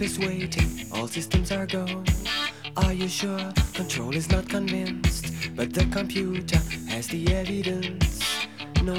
is waiting, all systems are go. Are you sure? Control is not convinced, but the computer has the evidence.